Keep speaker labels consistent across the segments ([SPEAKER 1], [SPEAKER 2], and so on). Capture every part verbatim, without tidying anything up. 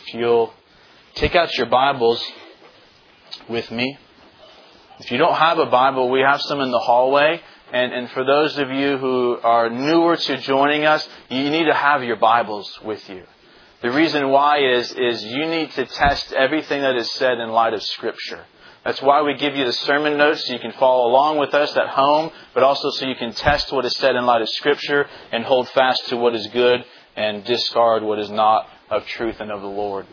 [SPEAKER 1] If you'll take out your Bibles with me. If you don't have a Bible, we have some in the hallway. And, and for those of you who are newer to joining us, you need to have your Bibles with you. The reason why is, is you need to test everything that is said in light of Scripture. That's why we give you the sermon notes so you can follow along with us at home, but also so you can test what is said in light of Scripture and hold fast to what is good and discard what is not of truth and of the Lord.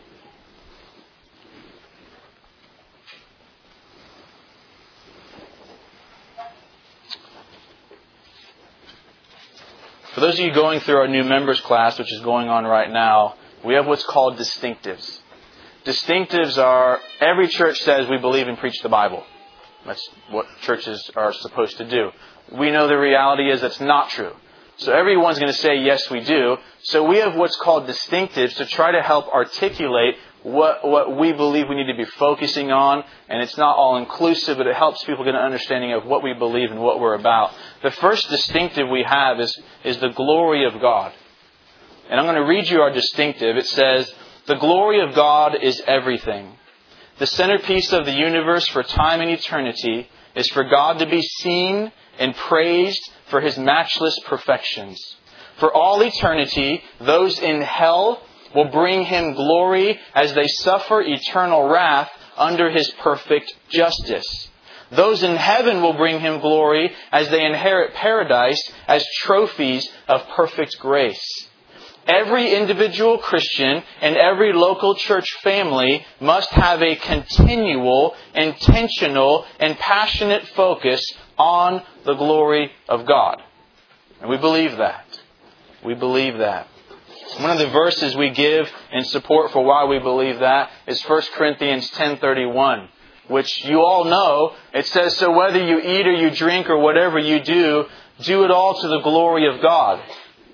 [SPEAKER 1] For those of you going through our new members class, which is going on right now, we have what's called distinctives. Distinctives are, every church says we believe and preach the Bible. That's what churches are supposed to do. We know the reality is that's not true. So everyone's going to say, yes, we do. So we have what's called distinctives to try to help articulate what, what we believe we need to be focusing on. And it's not all inclusive, but it helps people get an understanding of what we believe and what we're about. The first distinctive we have is, is the glory of God. And I'm going to read you our distinctive. It says, the glory of God is everything. The centerpiece of the universe for time and eternity is for God to be seen and praised for His matchless perfections. For all eternity, those in hell will bring Him glory as they suffer eternal wrath under His perfect justice. Those in heaven will bring Him glory as they inherit paradise as trophies of perfect grace. Every individual Christian and every local church family must have a continual, intentional, and passionate focus on the glory of God. And we believe that. We believe that. One of the verses we give in support for why we believe that is First Corinthians ten thirty-one, which you all know. It says, so whether you eat or you drink or whatever you do, do it all to the glory of God.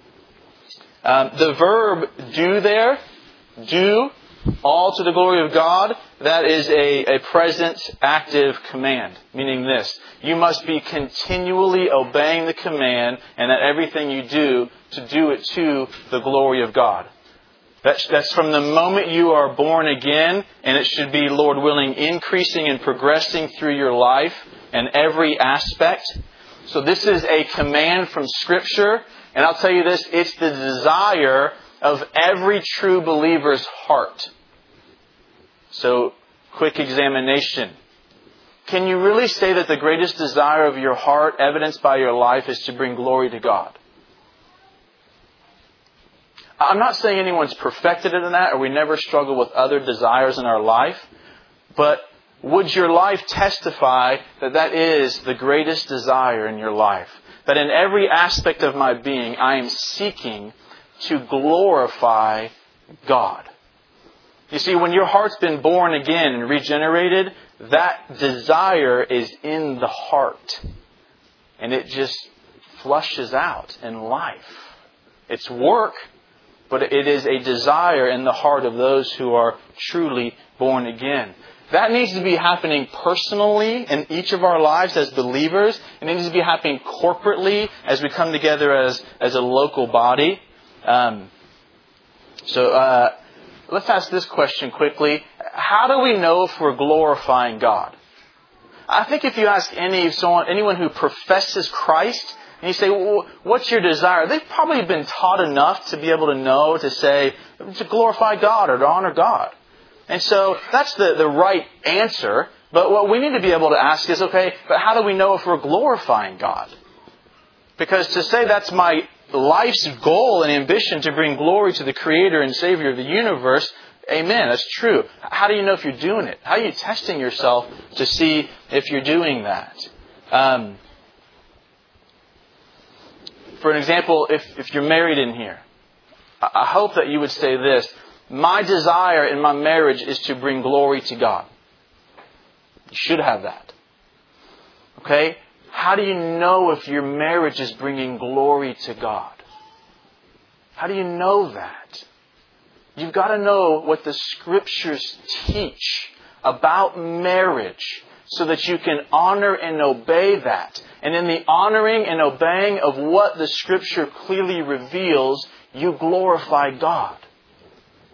[SPEAKER 1] Um, the verb do there, do, all to the glory of God, that is a, a present active command. Meaning this, you must be continually obeying the command and that everything you do, to do it to the glory of God. That's, that's from the moment you are born again, and it should be, Lord willing, increasing and progressing through your life and every aspect. So this is a command from Scripture. And I'll tell you this, it's the desire of every true believer's heart. So, quick examination. Can you really say that the greatest desire of your heart, evidenced by your life, is to bring glory to God? I'm not saying anyone's perfected in that, or we never struggle with other desires in our life. But would your life testify that that is the greatest desire in your life? That in every aspect of my being, I am seeking to glorify God. You see, when your heart's been born again and regenerated, that desire is in the heart. And it just flushes out in life. It's work, but it is a desire in the heart of those who are truly born again. That needs to be happening personally in each of our lives as believers. And it needs to be happening corporately as we come together as, as a local body. Um, so uh, let's ask this question quickly. How do we know if we're glorifying God? I think if you ask any someone, anyone who professes Christ, and you say, well, what's your desire? They've probably been taught enough to be able to know, to say, to glorify God or to honor God. And so that's the, the right answer. But what we need to be able to ask is, okay, but how do we know if we're glorifying God? Because to say that's my life's goal and ambition to bring glory to the Creator and Savior of the universe, amen, that's true. How do you know if you're doing it? How are you testing yourself to see if you're doing that? Um, for an example, if, if you're married in here, I hope that you would say this. My desire in my marriage is to bring glory to God. You should have that. Okay? How do you know if your marriage is bringing glory to God? How do you know that? You've got to know what the Scriptures teach about marriage so that you can honor and obey that. And in the honoring and obeying of what the Scripture clearly reveals, you glorify God.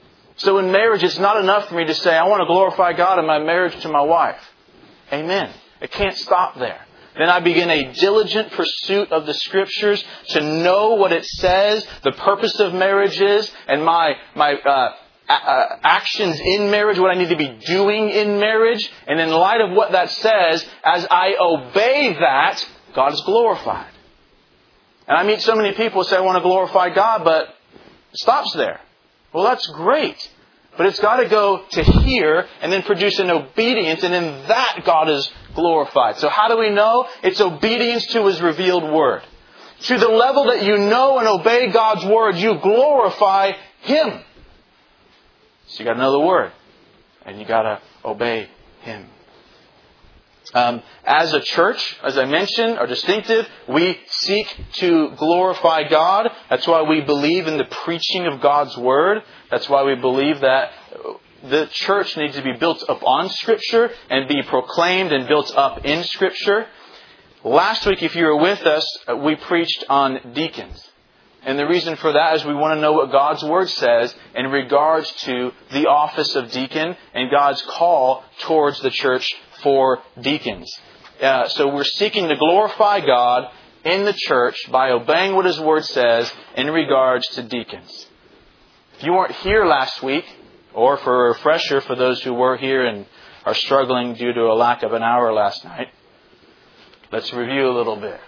[SPEAKER 1] So in marriage, it's not enough for me to say, I want to glorify God in my marriage to my wife. Amen. It can't stop there. Then I begin a diligent pursuit of the Scriptures to know what it says, the purpose of marriage is, and my my uh, uh, actions in marriage, what I need to be doing in marriage. And in light of what that says, as I obey that, God is glorified. And I meet so many people who say, I want to glorify God, but it stops there. Well, that's great. But it's got to go to hear and then produce an obedience, and in that God is glorified. So how do we know? It's obedience to His revealed Word. To the level that you know and obey God's Word, you glorify Him. So you got to know the Word, and you got to obey Him. Um, as a church, as I mentioned, our distinctive, we seek to glorify God. That's why we believe in the preaching of God's Word. That's why we believe that the church needs to be built up on Scripture and be proclaimed and built up in Scripture. Last week, if you were with us, we preached on deacons. And the reason for that is we want to know what God's Word says in regards to the office of deacon and God's call towards the church for deacons. Uh, so we're seeking to glorify God in the church by obeying what His Word says in regards to deacons. If you weren't here last week, or for a refresher for those who were here and are struggling due to a lack of an hour last night, let's review a little bit.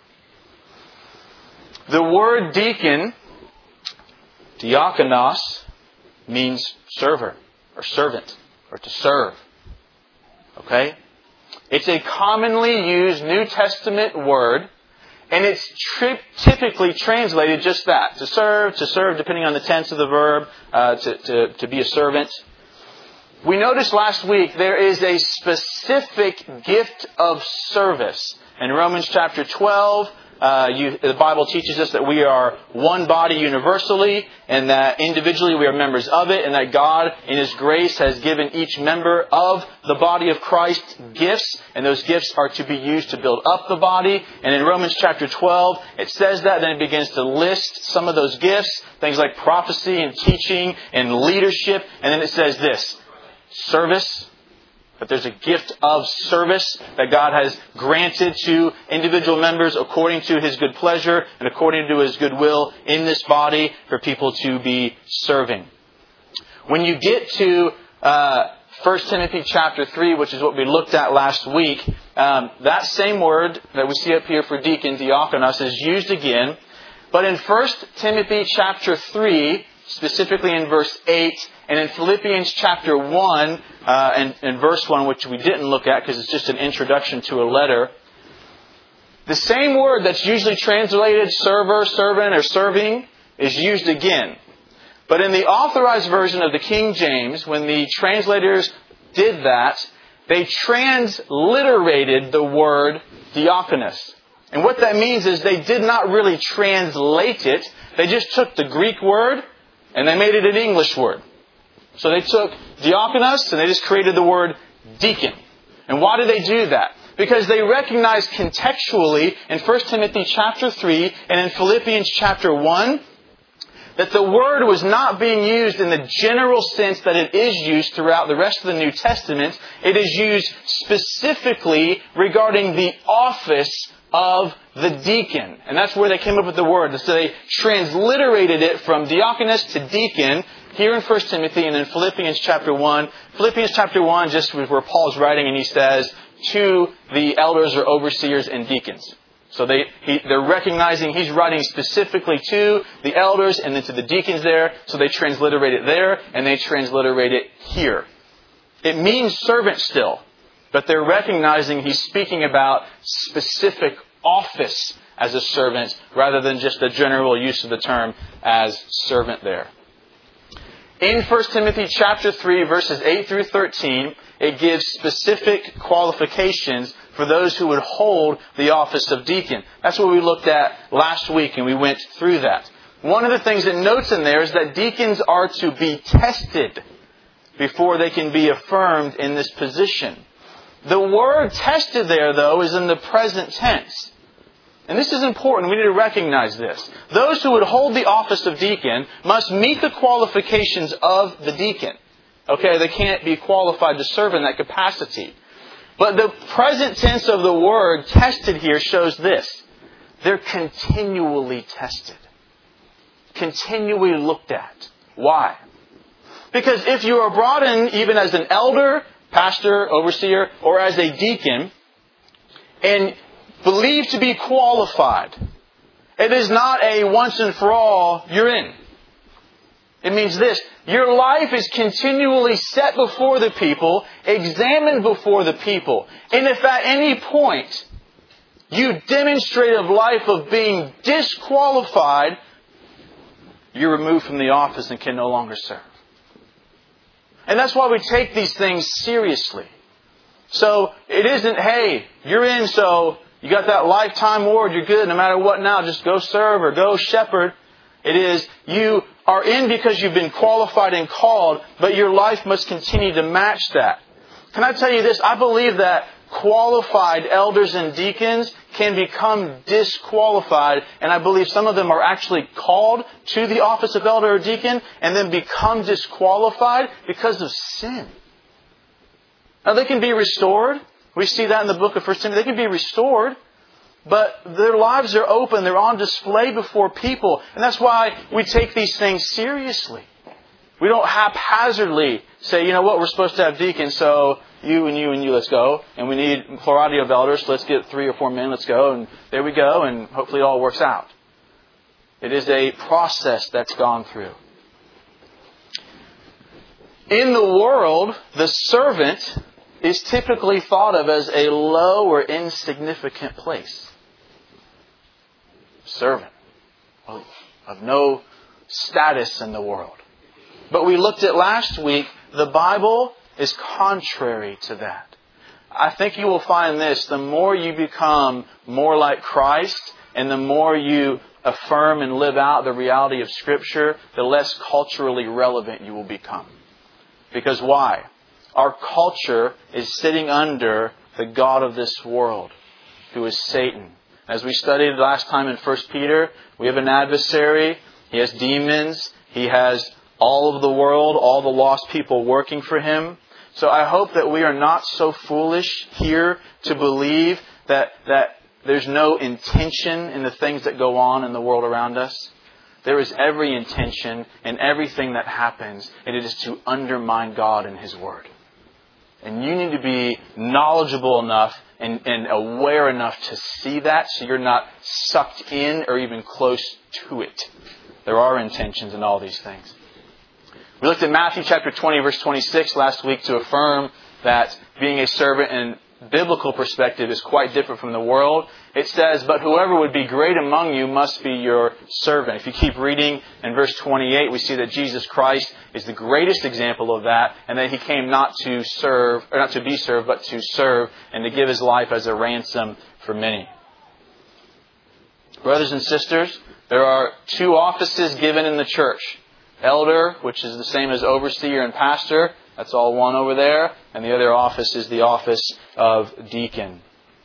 [SPEAKER 1] The word deacon, diakonos, means server or servant or to serve. Okay? It's a commonly used New Testament word, and it's tri- typically translated just that. To serve, to serve depending on the tense of the verb, uh, to, to, to be a servant. We noticed last week there is a specific gift of service. In Romans chapter twelve, Uh, you, the Bible teaches us that we are one body universally, and that individually we are members of it, and that God, in His grace, has given each member of the body of Christ gifts, and those gifts are to be used to build up the body. And in Romans chapter twelve, it says that, then it begins to list some of those gifts, things like prophecy and teaching and leadership, and then it says this, service. But there's a gift of service that God has granted to individual members according to His good pleasure and according to His good will in this body for people to be serving. When you get to uh, First Timothy chapter three, which is what we looked at last week, um, that same word that we see up here for deacon, diakonos, is used again. But in First Timothy chapter three, specifically in verse eight, and in Philippians chapter one, uh, and, and verse one, which we didn't look at because it's just an introduction to a letter, the same word that's usually translated server, servant, or serving is used again. But in the authorized version of the King James, when the translators did that, they transliterated the word diakonos. And what that means is they did not really translate it. They just took the Greek word and they made it an English word. So they took diakonos and they just created the word deacon. And why did they do that? Because they recognized contextually in First Timothy chapter three and in Philippians chapter one that the word was not being used in the general sense that it is used throughout the rest of the New Testament. It is used specifically regarding the office of the deacon. And that's where they came up with the word. So they transliterated it from diakonos to deacon here in First Timothy and in Philippians chapter one. Philippians chapter one just was where Paul's writing and he says, to the elders or overseers and deacons. So they, he, they're recognizing he's writing specifically to the elders and then to the deacons there. So they transliterate it there and they transliterate it here. It means servant still. But they're recognizing he's speaking about specific office as a servant rather than just the general use of the term as servant there. In First Timothy chapter three, verses eight through thirteen, it gives specific qualifications for those who would hold the office of deacon. That's what we looked at last week and we went through that. One of the things it notes in there is that deacons are to be tested before they can be affirmed in this position. The word tested there, though, is in the present tense. And this is important. We need to recognize this. Those who would hold the office of deacon must meet the qualifications of the deacon. Okay, they can't be qualified to serve in that capacity. But the present tense of the word tested here shows this. They're continually tested. Continually looked at. Why? Because if you are brought in even as an elder, pastor, overseer, or as a deacon, and believed to be qualified, it is not a once and for all, you're in. It means this. Your life is continually set before the people, examined before the people. And if at any point you demonstrate a life of being disqualified, you're removed from the office and can no longer serve. And that's why we take these things seriously. So it isn't, hey, you're in, so you got that lifetime award, you're good, no matter what now, just go serve or go shepherd. It is, you are in because you've been qualified and called, but your life must continue to match that. Can I tell you this? I believe that qualified elders and deacons can become disqualified, and I believe some of them are actually called to the office of elder or deacon and then become disqualified because of sin. Now they can be restored. We see that in the book of First Timothy. They can be restored, but their lives are open. They're on display before people, and that's why we take these things seriously. We don't haphazardly say, you know what, we're supposed to have deacons, so you and you and you, let's go. And we need a plurality of elders, so let's get three or four men, let's go. And there we go, and hopefully it all works out. It is a process that's gone through. In the world, the servant is typically thought of as a low or insignificant place. Servant. Well, of no status in the world. But we looked at last week, the Bible is contrary to that. I think you will find this, the more you become more like Christ and the more you affirm and live out the reality of Scripture, the less culturally relevant you will become. Because why? Our culture is sitting under the god of this world, who is Satan. As we studied last time in First Peter, we have an adversary. He has demons. He has all of the world, all the lost people working for him. So I hope that we are not so foolish here to believe that, that there's no intention in the things that go on in the world around us. There is every intention in everything that happens, and it is to undermine God and His Word. And you need to be knowledgeable enough and, and aware enough to see that so you're not sucked in or even close to it. There are intentions in all these things. We looked at Matthew chapter twenty, verse twenty-six last week to affirm that being a servant in biblical perspective is quite different from the world. It says, but whoever would be great among you must be your servant. If you keep reading in verse twenty-eight, we see that Jesus Christ is the greatest example of that, and that He came not to serve, or not to be served, but to serve and to give His life as a ransom for many. Brothers and sisters, there are two offices given in the church. Elder, which is the same as overseer and pastor. That's all one over there. And the other office is the office of deacon.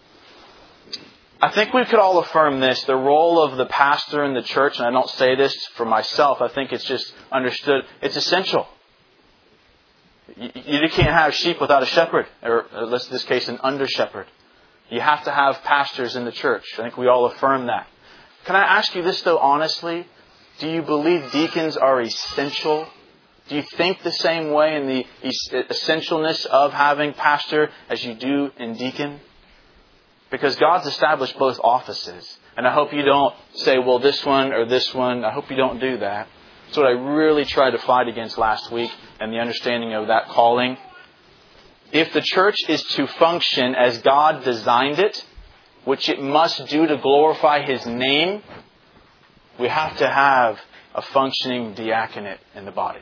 [SPEAKER 1] I think we could all affirm this. The role of the pastor in the church, and I don't say this for myself, I think it's just understood. It's essential. You, you can't have sheep without a shepherd. Or in this case, an under shepherd. You have to have pastors in the church. I think we all affirm that. Can I ask you this though honestly? Do you believe deacons are essential? Do you think the same way in the essentialness of having pastor as you do in deacon? Because God's established both offices. And I hope you don't say, well, this one or this one. I hope you don't do that. That's what I really tried to fight against last week and the understanding of that calling. If the church is to function as God designed it, which it must do to glorify His name, we have to have a functioning diaconate in the body.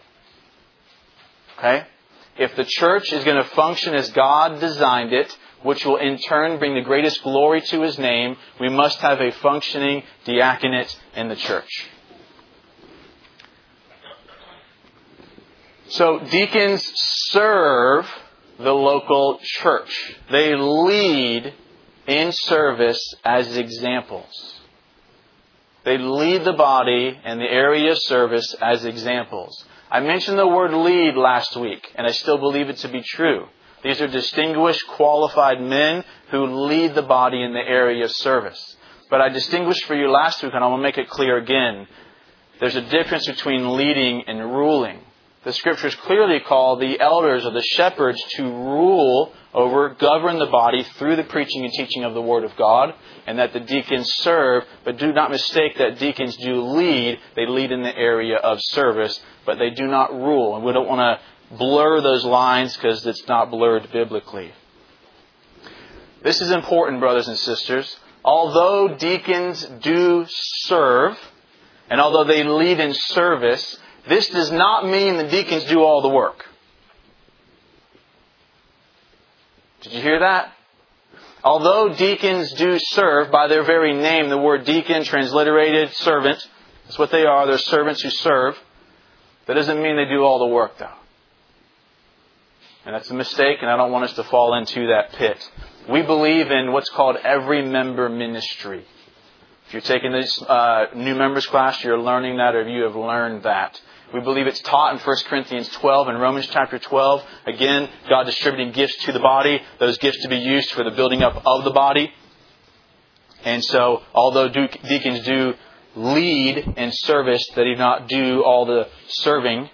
[SPEAKER 1] Okay? If the church is going to function as God designed it, which will in turn bring the greatest glory to His name, we must have a functioning diaconate in the church. So deacons serve the local church. They lead in service as examples. They lead the body in the area of service as examples. I mentioned the word lead last week, and I still believe it to be true. These are distinguished, qualified men who lead the body in the area of service. But I distinguished for you last week, and I will make it clear again. There's a difference between leading and ruling. The Scriptures clearly call the elders or the shepherds to rule over, govern the body through the preaching and teaching of the Word of God, and that the deacons serve, but do not mistake that deacons do lead. They lead in the area of service, but they do not rule. And we don't want to blur those lines because it's not blurred biblically. This is important, brothers and sisters. Although deacons do serve, and although they lead in service, this does not mean the deacons do all the work. Did you hear that? Although deacons do serve by their very name, the word deacon, transliterated, servant, that's what they are. They're servants who serve. That doesn't mean they do all the work, though. And that's a mistake, and I don't want us to fall into that pit. We believe in what's called every member ministry. If you're taking this uh, new members class, you're learning that, or you have learned that. We believe it's taught in First Corinthians twelve and Romans chapter twelve. Again, God distributing gifts to the body. Those gifts to be used for the building up of the body. And so, although deacons do lead in service, they do not do all the serving.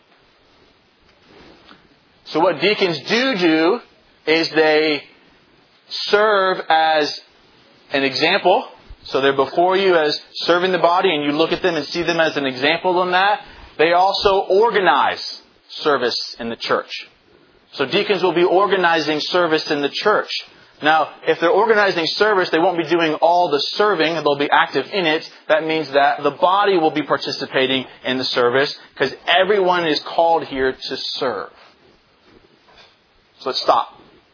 [SPEAKER 1] So what deacons do do is they serve as an example. So they're before you as serving the body, and you look at them and see them as an example in that. They also organize service in the church. So deacons will be organizing service in the church. Now, if they're organizing service, they won't be doing all the serving. They'll be active in it. That means that the body will be participating in the service because everyone is called here to serve. So let's stop.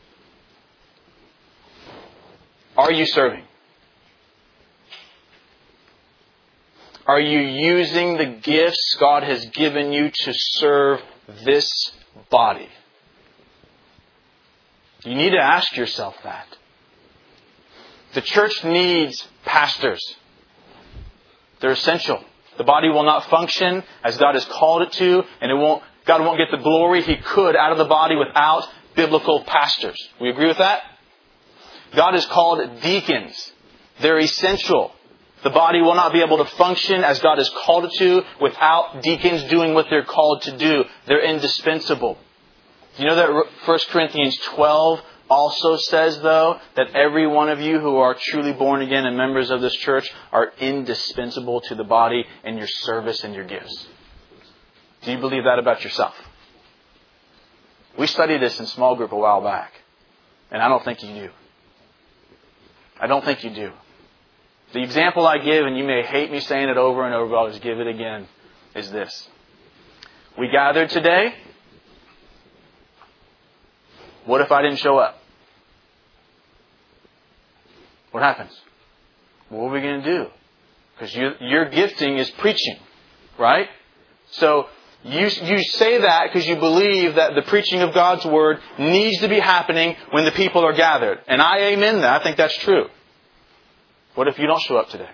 [SPEAKER 1] Are you serving? Are you using the gifts God has given you to serve this body? You need to ask yourself that. The church needs pastors. They're essential. The body will not function as God has called it to, and it won't. God won't get the glory He could out of the body without biblical pastors. We agree with that? God has called deacons. They're essential. The body will not be able to function as God has called it to without deacons doing what they're called to do. They're indispensable. You know that First Corinthians twelve also says, though, that every one of you who are truly born again and members of this church are indispensable to the body in your service and your gifts. Do you believe that about yourself? We studied this in small group a while back, and I don't think you do. I don't think you do. The example I give, and you may hate me saying it over and over, but I'll just give it again, is this. We gathered today. What if I didn't show up? What happens? What are we going to do? Because you, your gifting is preaching, right? So you, you say that because you believe that the preaching of God's Word needs to be happening when the people are gathered. And I amen that. I think that's true. What if you don't show up today?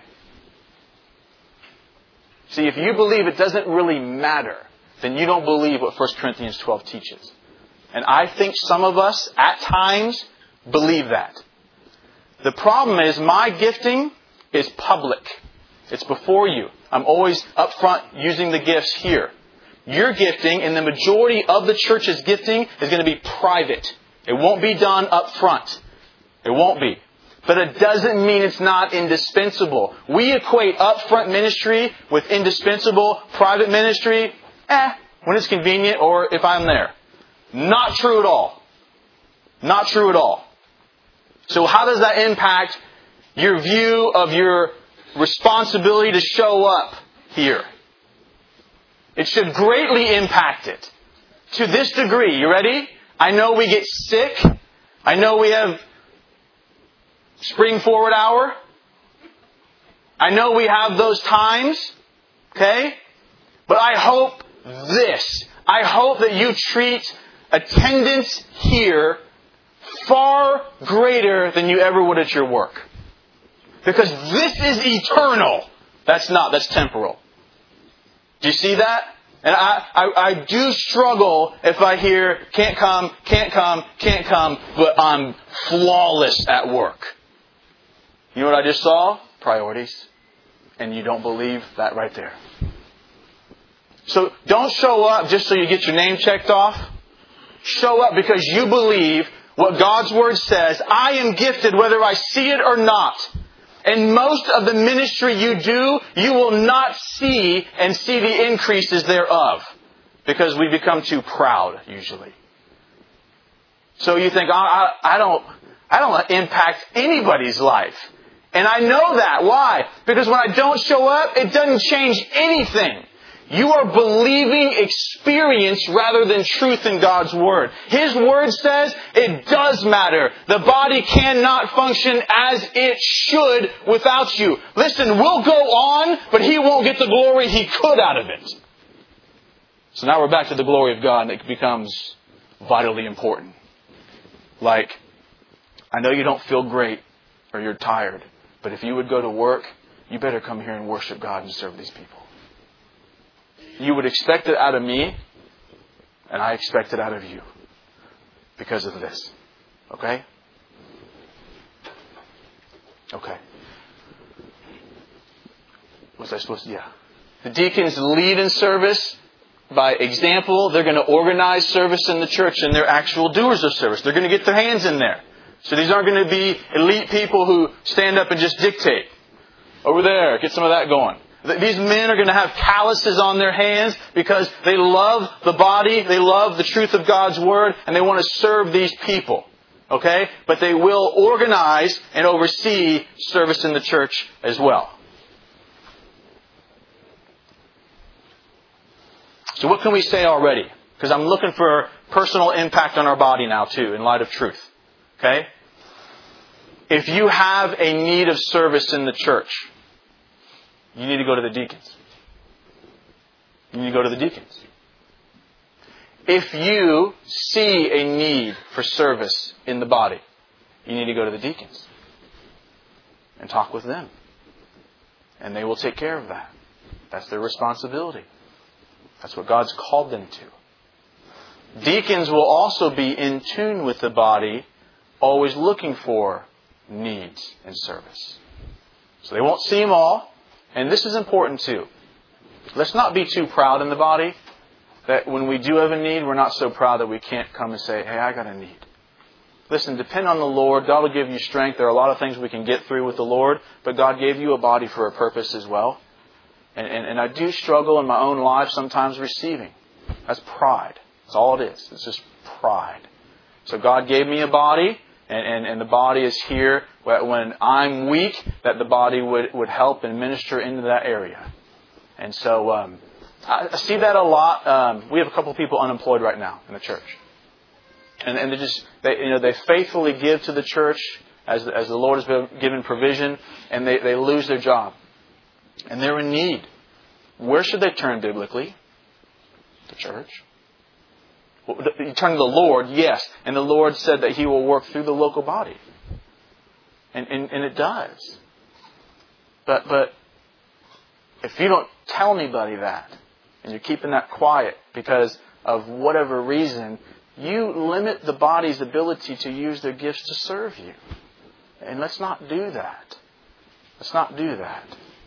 [SPEAKER 1] See, if you believe it doesn't really matter, then you don't believe what First Corinthians twelve teaches. And I think some of us, at times, believe that. The problem is my gifting is public. It's before you. I'm always up front using the gifts here. Your gifting, and the majority of the church's gifting, is going to be private. It won't be done up front. It won't be. But it doesn't mean it's not indispensable. We equate upfront ministry with indispensable private ministry. Eh, when it's convenient or if I'm there. Not true at all. Not true at all. So how does that impact your view of your responsibility to show up here? It should greatly impact it. To this degree. You ready? I know we get sick. I know we have spring forward hour. I know we have those times. Okay? But I hope this. I hope that you treat attendance here far greater than you ever would at your work. Because this is eternal. That's not, that's temporal. Do you see that? And I, I, I do struggle if I hear, can't come, can't come, can't come, but I'm flawless at work. You know what I just saw? Priorities. And you don't believe that right there. So don't show up just so you get your name checked off. Show up because you believe what God's Word says. I am gifted whether I see it or not. And most of the ministry you do, you will not see and see the increases thereof. Because we become too proud, usually. So you think, I, I, I don't, I don't impact anybody's life. And I know that. Why? Because when I don't show up, it doesn't change anything. You are believing experience rather than truth in God's Word. His Word says it does matter. The body cannot function as it should without you. Listen, we'll go on, but He won't get the glory He could out of it. So now we're back to the glory of God, and it becomes vitally important. Like, I know you don't feel great or you're tired, but if you would go to work, you better come here and worship God and serve these people. You would expect it out of me, and I expect it out of you because of this. Okay? Okay. What's I supposed to do? Yeah. The deacons lead in service by example. They're going to organize service in the church, and they're actual doers of service. They're going to get their hands in there. So these aren't going to be elite people who stand up and just dictate. Over there, get some of that going. These men are going to have calluses on their hands because they love the body, they love the truth of God's Word, and they want to serve these people. Okay? But they will organize and oversee service in the church as well. So what can we say already? Because I'm looking for personal impact on our body now too, in light of truth. Okay? If you have a need of service in the church, you need to go to the deacons. You need to go to the deacons. If you see a need for service in the body, you need to go to the deacons and talk with them. And they will take care of that. That's their responsibility. That's what God's called them to. Deacons will also be in tune with the body, always looking for needs in service. So they won't see them all. And this is important too. Let's not be too proud in the body that when we do have a need, we're not so proud that we can't come and say, hey, I got a need. Listen, depend on the Lord. God will give you strength. There are a lot of things we can get through with the Lord, but God gave you a body for a purpose as well. And, and, and I do struggle in my own life sometimes receiving. That's pride. That's all it is. It's just pride. So God gave me a body. And, and, and the body is here when I'm weak, that the body would, would help and minister into that area. And so um, I, I see that a lot. Um, we have a couple of people unemployed right now in the church. And, and they just, they, you know, they faithfully give to the church as, as the Lord has been given provision, and they, they lose their job. And they're in need. Where should they turn biblically? The church. You turn to the Lord, yes. And the Lord said that He will work through the local body. And, and, and it does. But, but if you don't tell anybody that, and you're keeping that quiet because of whatever reason, you limit the body's ability to use their gifts to serve you. And let's not do that. Let's not do that.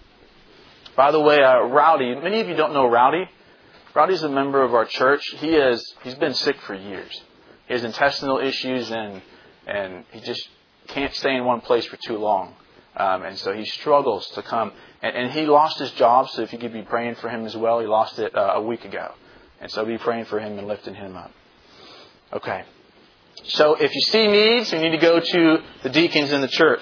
[SPEAKER 1] By the way, uh, Rowdy, many of you don't know Rowdy. Rowdy's a member of our church. He has, he's been sick for years. He has intestinal issues and and he just can't stay in one place for too long. Um, and so he struggles to come. And, and he lost his job, so if you could be praying for him as well. He lost it uh, a week ago. And so be praying for him and lifting him up. Okay. So if you see needs, you need to go to the deacons in the church.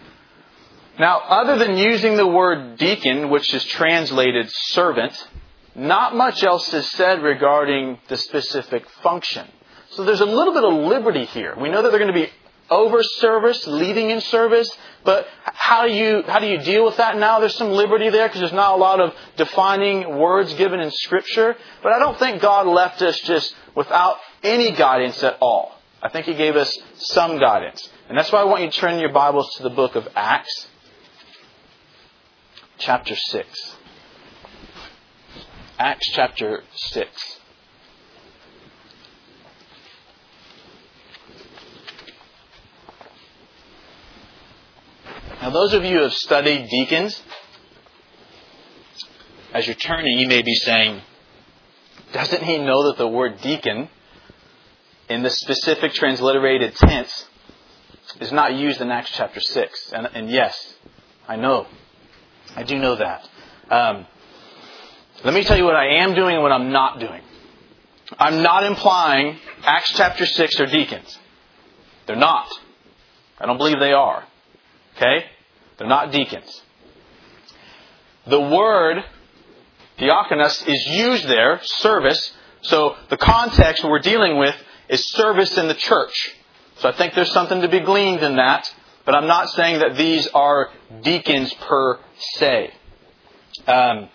[SPEAKER 1] Now, other than using the word deacon, which is translated servant, not much else is said regarding the specific function. So there's a little bit of liberty here. We know that they're going to be over service, leading in service, but how do you how do you deal with that now? There's some liberty there because there's not a lot of defining words given in Scripture. But I don't think God left us just without any guidance at all. I think He gave us some guidance. And that's why I want you to turn your Bibles to the book of Acts, chapter six. Acts chapter six. Now, those of you who have studied deacons, as you're turning, you may be saying, doesn't he know that the word deacon in the specific transliterated tense is not used in Acts chapter six? And, and yes, I know. I do know that. Um, let me tell you what I am doing and what I'm not doing. I'm not implying Acts chapter six are deacons. They're not. I don't believe they are. Okay? They're not deacons. The word diakonos is used there, service. So the context we're dealing with is service in the church. So I think there's something to be gleaned in that. But I'm not saying that these are deacons per se. Um,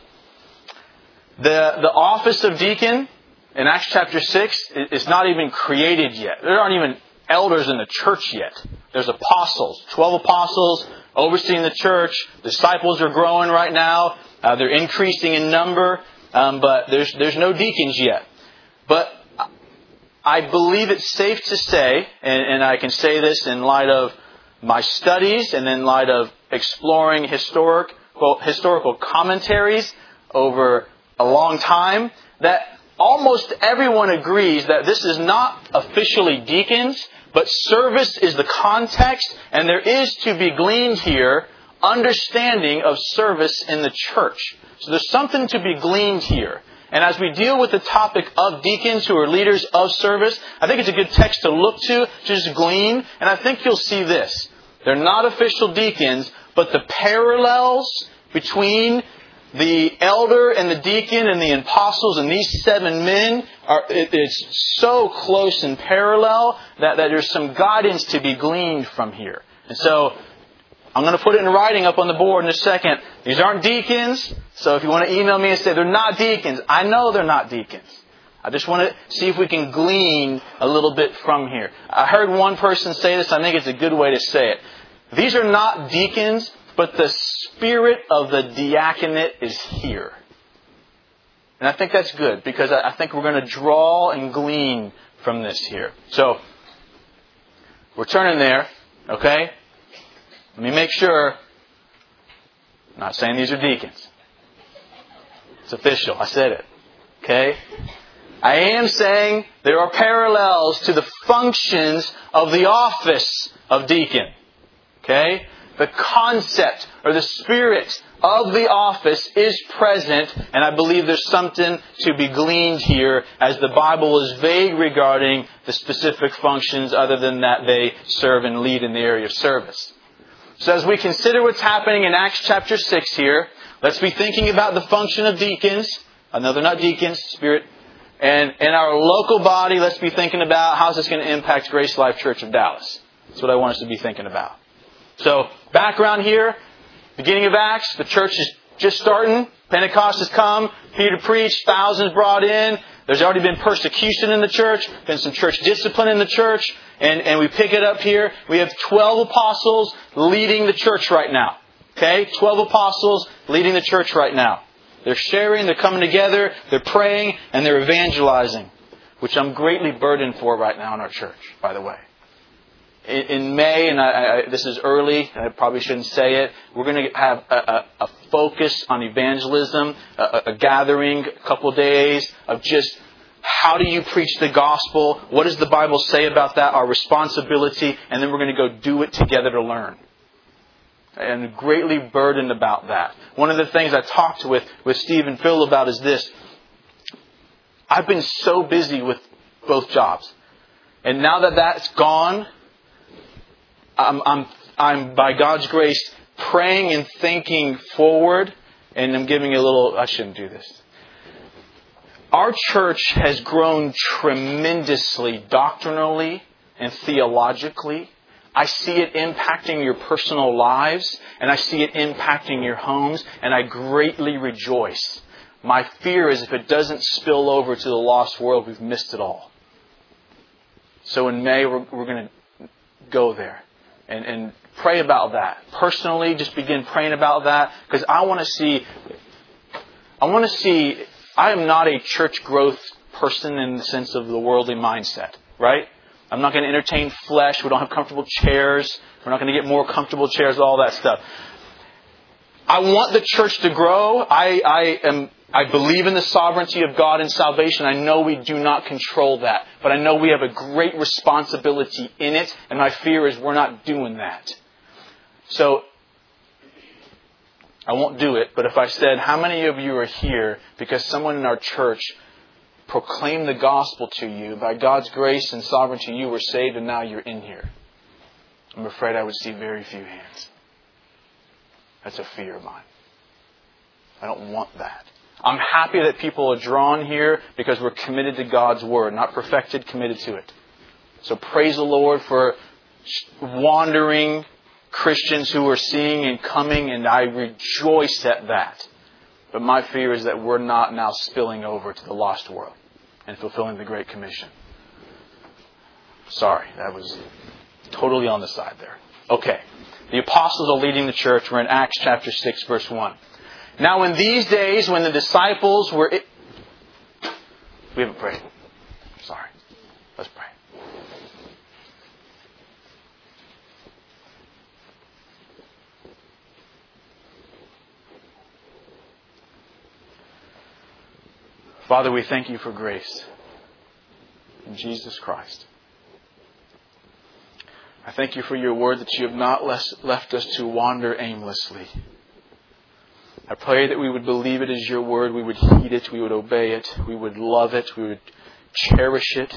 [SPEAKER 1] the, the office of deacon in Acts chapter six is not even created yet. There aren't even elders in the church yet. There's apostles, twelve apostles overseeing the church. Disciples are growing right now. Uh, they're increasing in number, um, but there's there's no deacons yet. But I believe it's safe to say, and, and I can say this in light of my studies and in light of exploring historic, well, historical commentaries over a long time, that almost everyone agrees that this is not officially deacons, but service is the context, and there is to be gleaned here understanding of service in the church. So there's something to be gleaned here. And as we deal with the topic of deacons who are leaders of service, I think it's a good text to look to, to just glean. And I think you'll see this. They're not official deacons, but the parallels between the elder and the deacon and the apostles and these seven men, are it, it's so close and parallel that, that there's some guidance to be gleaned from here. And so I'm going to put it in writing up on the board in a second. These aren't deacons. So if you want to email me and say they're not deacons, I know they're not deacons. I just want to see if we can glean a little bit from here. I heard one person say this. I think it's a good way to say it. These are not deacons, but the spirit of the diaconate is here. And I think that's good because I think we're going to draw and glean from this here. So we're turning there, okay? Let me make sure. I'm not saying these are deacons. It's official. I said it. Okay? I am saying there are parallels to the functions of the office of deacon. Okay? The concept or the spirit of the office is present, and I believe there's something to be gleaned here as the Bible is vague regarding the specific functions other than that they serve and lead in the area of service. So as we consider what's happening in Acts chapter six here, let's be thinking about the function of deacons. I know they're not deacons, spirit. And in our local body, let's be thinking about how's this going to impact Grace Life Church of Dallas. That's what I want us to be thinking about. So, background here, beginning of Acts, the church is just starting. Pentecost has come. Peter preached, thousands brought in. There's already been persecution in the church, been some church discipline in the church, and, and we pick it up here. We have twelve apostles leading the church right now. Okay? twelve apostles leading the church right now. They're sharing, they're coming together, they're praying, and they're evangelizing, which I'm greatly burdened for right now in our church, by the way. In, in May, and I, I, this is early, I probably shouldn't say it, we're going to have a, a, a focus on evangelism, a, a gathering, a couple of days of just how do you preach the gospel, what does the Bible say about that, our responsibility, and then we're going to go do it together to learn. And greatly burdened about that. One of the things I talked with, with Steve and Phil about is this. I've been so busy with both jobs. And now that that's gone, I'm, I'm, I'm by God's grace praying and thinking forward. And I'm giving a little, I shouldn't do this. Our church has grown tremendously doctrinally and theologically. I see it impacting your personal lives, and I see it impacting your homes, and I greatly rejoice. My fear is if it doesn't spill over to the lost world, we've missed it all. So in May, we're, we're going to go there and, and pray about that. Personally, just begin praying about that, because I want to see, I want to see, I am not a church growth person in the sense of the worldly mindset, right? I'm not going to entertain flesh. We don't have comfortable chairs. We're not going to get more comfortable chairs, all that stuff. I want the church to grow. I, I am. I believe in the sovereignty of God and salvation. I know we do not control that. But I know we have a great responsibility in it. And my fear is we're not doing that. So, I won't do it. But if I said, how many of you are here because someone in our church proclaimed the gospel to you, by God's grace and sovereignty you were saved and now you're in here? I'm afraid I would see very few hands. That's a fear of mine. I don't want that. I'm happy that people are drawn here because we're committed to God's Word. Not perfected, committed to it. So praise the Lord for wandering Christians who are seeing and coming, and I rejoice at that. But my fear is that we're not now spilling over to the lost world and fulfilling the Great Commission. Sorry, that was totally on the side there. Okay. The apostles are leading the church. We're in Acts chapter six, verse one. Now in these days when the disciples were... It... We haven't prayed. Sorry. Let's pray. Father, we thank you for grace in Jesus Christ. I thank you for your word that you have not left us to wander aimlessly. I pray that we would believe it as your word, we would heed it, we would obey it, we would love it, we would cherish it.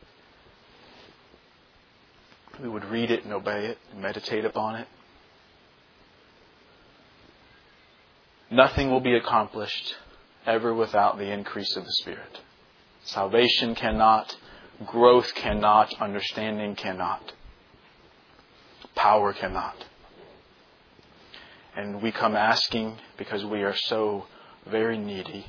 [SPEAKER 1] We would read it and obey it and meditate upon it. Nothing will be accomplished ever without the increase of the Spirit. Salvation cannot, growth cannot, understanding cannot. Power cannot. And we come asking because we are so very needy.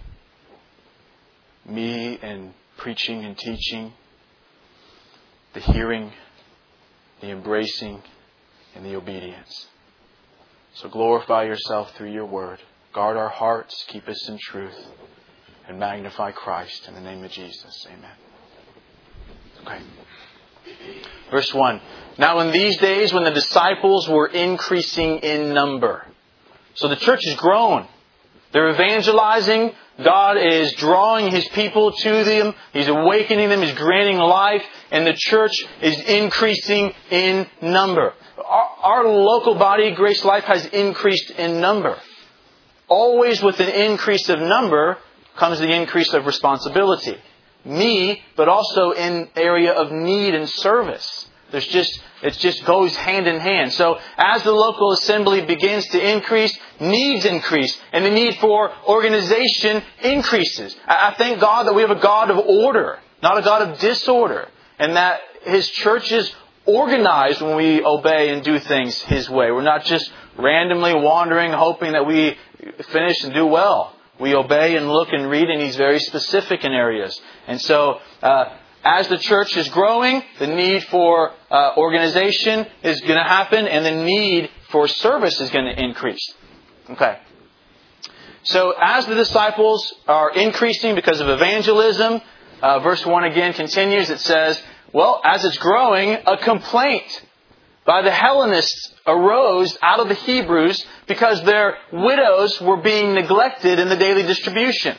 [SPEAKER 1] Me and preaching and teaching, the hearing, the embracing, and the obedience. So glorify yourself through your word. Guard our hearts, keep us in truth, and magnify Christ in the name of Jesus. Amen. Okay. Verse one. Now in these days when the disciples were increasing in number. So the church has grown. They're evangelizing. God is drawing His people to them. He's awakening them. He's granting life. And the church is increasing in number. Our, our local body, Grace Life, has increased in number. Always with an increase of number comes the increase of responsibility. Me, but also in area of need and service. There's just, it just goes hand in hand. So as the local assembly begins to increase, needs increase. And the need for organization increases. I thank God that we have a God of order, not a God of disorder. And that His church is organized when we obey and do things His way. We're not just randomly wandering, hoping that we finish and do well. We obey and look and read, and He's very specific in areas. And so, uh, as the church is growing, the need for uh, organization is going to happen, and the need for service is going to increase. Okay. So, as the disciples are increasing because of evangelism, uh, verse one again continues. It says, well, as it's growing, a complaint by the Hellenists arose out of the Hebrews because their widows were being neglected in the daily distribution.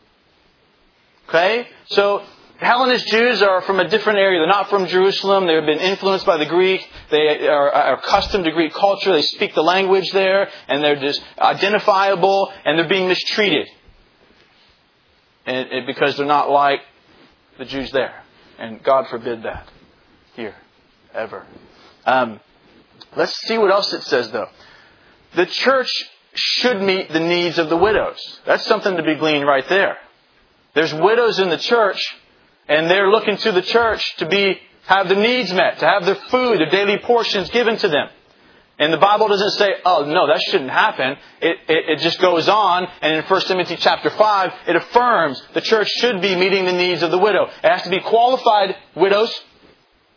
[SPEAKER 1] Okay? So, Hellenist Jews are from a different area. They're not from Jerusalem. They've been influenced by the Greek. They are, are accustomed to Greek culture. They speak the language there. And they're just identifiable. And they're being mistreated. And, and because they're not like the Jews there. And God forbid that here. Ever. Um, let's see what else it says though. The church should meet the needs of the widows. That's something to be gleaned right there. There's widows in the church. And they're looking to the church to be have their needs met, to have their food, their daily portions given to them. And the Bible doesn't say, oh, no, that shouldn't happen. It, it, it just goes on. And in First Timothy chapter five, it affirms the church should be meeting the needs of the widow. It has to be qualified widows.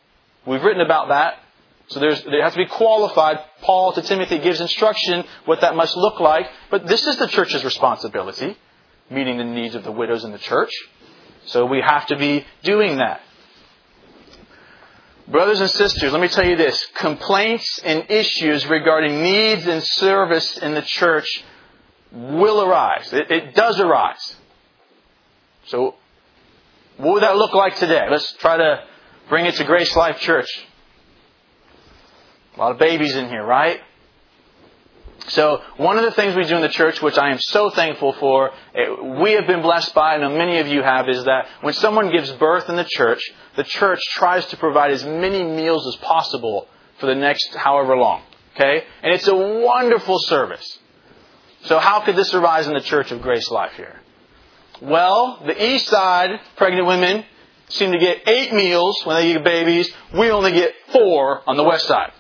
[SPEAKER 1] We've written about that. So there's, they have to be qualified. Paul to Timothy gives instruction what that must look like. But this is the church's responsibility, meeting the needs of the widows in the church. So we have to be doing that. Brothers and sisters, let me tell you this. Complaints and issues regarding needs and service in the church will arise. It, it does arise. So what would that look like today? Let's try to bring it to Grace Life Church. A lot of babies in here, right? So one of the things we do in the church, which I am so thankful for, we have been blessed by, and many of you have, is that when someone gives birth in the church, the church tries to provide as many meals as possible for the next however long. Okay? And it's a wonderful service. So how could this arise in the Church of Grace Life here? Well, the east side pregnant women seem to get eight meals when they get babies. We only get four on the west side.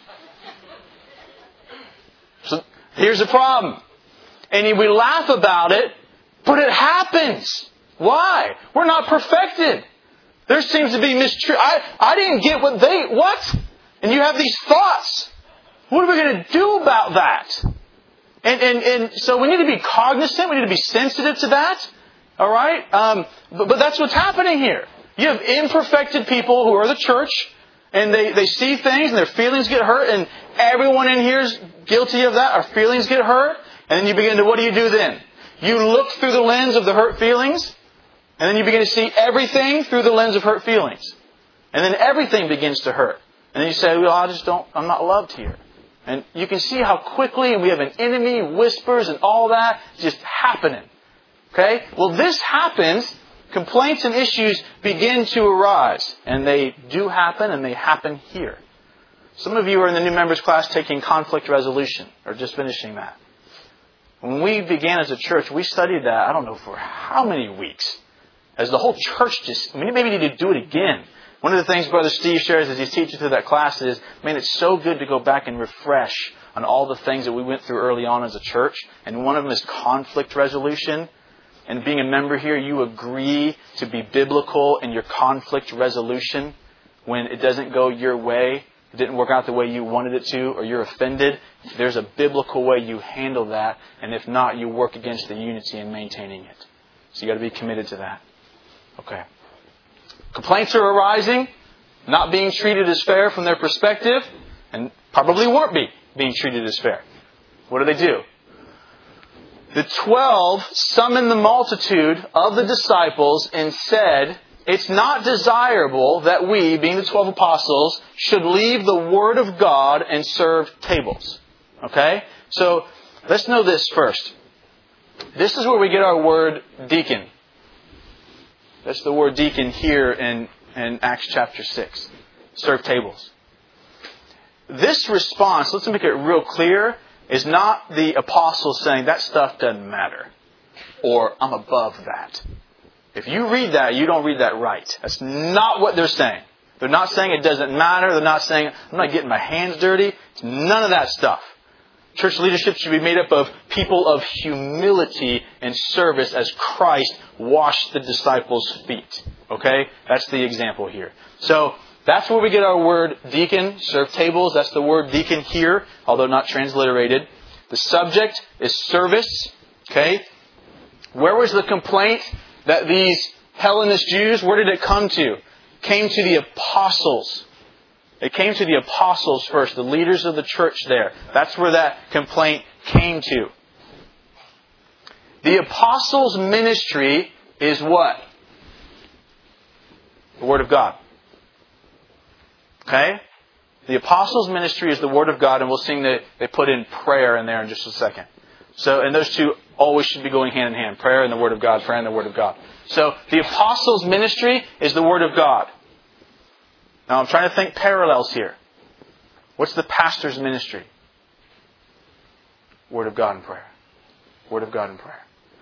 [SPEAKER 1] So here's the problem. And we laugh about it, but it happens. Why? We're not perfected. There seems to be mistreatment. I, I didn't get what they... What? And you have these thoughts. What are we going to do about that? And, and, and so we need to be cognizant. We need to be sensitive to that. All right? Um, but, but that's what's happening here. You have imperfected people who are the church, and they, they see things and their feelings get hurt, and everyone in here is guilty of that. Our feelings get hurt. And then you begin to, what do you do then? You look through the lens of the hurt feelings, and then you begin to see everything through the lens of hurt feelings. And then everything begins to hurt. And then you say, well, I just don't, I'm not loved here. And you can see how quickly we have an enemy, whispers and all that just happening. Okay? Well, this happens. Complaints and issues begin to arise. And they do happen, and they happen here. Some of you are in the new members class taking conflict resolution, or just finishing that. When we began as a church, we studied that, I don't know for how many weeks. As the whole church just, I mean, maybe we need to do it again. One of the things Brother Steve shares as he's teaching through that class is, man, it's so good to go back and refresh on all the things that we went through early on as a church. And one of them is conflict resolution. And being a member here, you agree to be biblical in your conflict resolution when it doesn't go your way. It didn't work out the way you wanted it to, or you're offended. There's a biblical way you handle that. And if not, you work against the unity in maintaining it. So you got to be committed to that. Okay. Complaints are arising, not being treated as fair from their perspective, and probably weren't be being treated as fair. What do they do? The twelve summoned the multitude of the disciples and said, it's not desirable that we, being the twelve apostles, should leave the Word of God and serve tables. Okay? So, let's know this first. This is where we get our word deacon. That's the word deacon here in, in Acts chapter six. Serve tables. This response, let's make it real clear, is not the apostles saying that stuff doesn't matter. Or I'm above that. If you read that, you don't read that right. That's not what they're saying. They're not saying it doesn't matter. They're not saying I'm not getting my hands dirty. It's none of that stuff. Church leadership should be made up of people of humility and service as Christ washed the disciples' feet. Okay? That's the example here. So, that's where we get our word deacon, serve tables. That's the word deacon here, although not transliterated. The subject is service. Okay? Where was the complaint that these Hellenist Jews, where did it come to? Came to the apostles. It came to the apostles first, the leaders of the church there. That's where that complaint came to. The apostles' ministry is what? The Word of God. Okay? The apostles' ministry is the Word of God, and we'll see that they put in prayer in there in just a second. So, and those two always should be going hand in hand. Prayer and the Word of God, prayer and the Word of God. So, the apostles' ministry is the Word of God. Now, I'm trying to think parallels here. What's the pastor's ministry? Word of God and prayer. Word of God and prayer.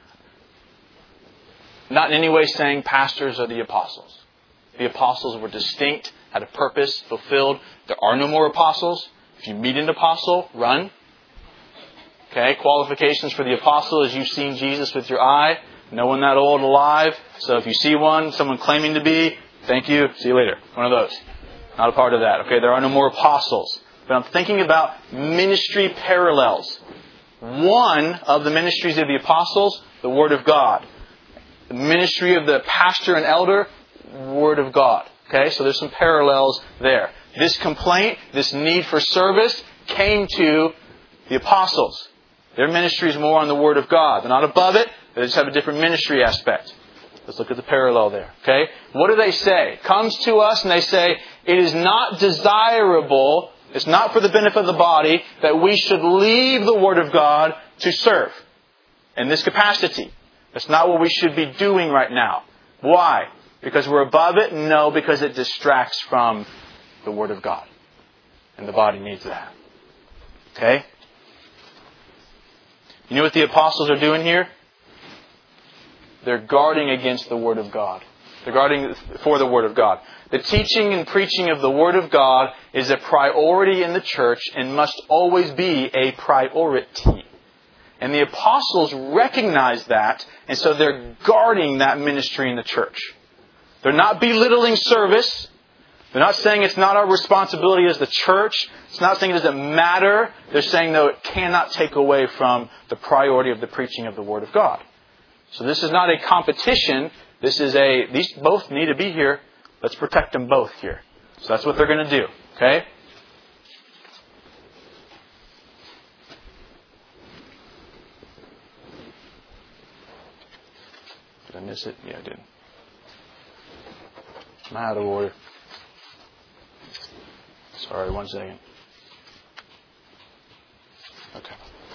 [SPEAKER 1] Not in any way saying pastors are the apostles. The apostles were distinct, had a purpose, fulfilled. There are no more apostles. If you meet an apostle, run. Okay, qualifications for the apostle is you've seen Jesus with your eye. No one that old alive. So if you see one, someone claiming to be, thank you, see you later. One of those. Not a part of that. Okay, there are no more apostles. But I'm thinking about ministry parallels. One of the ministries of the apostles, the Word of God. The ministry of the pastor and elder, Word of God. Okay, so there's some parallels there. This complaint, this need for service, came to the apostles. Their ministry is more on the Word of God. They're not above it. They just have a different ministry aspect. Let's look at the parallel there. Okay? What do they say? Comes to us and they say, it is not desirable, it's not for the benefit of the body, that we should leave the Word of God to serve in this capacity. That's not what we should be doing right now. Why? Because we're above it? No, because it distracts from the Word of God. And the body needs that. Okay? You know what the apostles are doing here? They're guarding against the Word of God. They're guarding for the Word of God. The teaching and preaching of the Word of God is a priority in the church and must always be a priority. And the apostles recognize that, and so they're guarding that ministry in the church. They're not belittling service. They're not saying it's not our responsibility as the church. It's not saying it doesn't matter. They're saying, though, it cannot take away from the priority of the preaching of the Word of God. So this is not a competition. This is a, these both need to be here. Let's protect them both here. So that's what they're going to do. Okay? Did I miss it? Yeah, I did. I'm out of order. Sorry, one second. Okay.